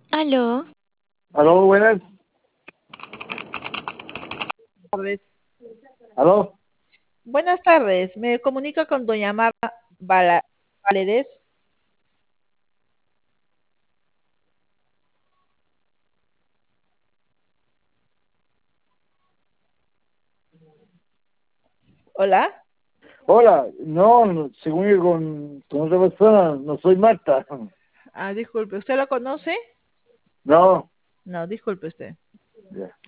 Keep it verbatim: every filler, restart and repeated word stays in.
Aló. Aló, buenas. Tardes. Aló. Buenas tardes, me comunica con doña Marta Vala- Valedes. Hola. Hola. No, no, según yo con, con otra persona, no soy Marta. Ah, disculpe, ¿usted lo conoce? No. No, disculpe usted. Ya.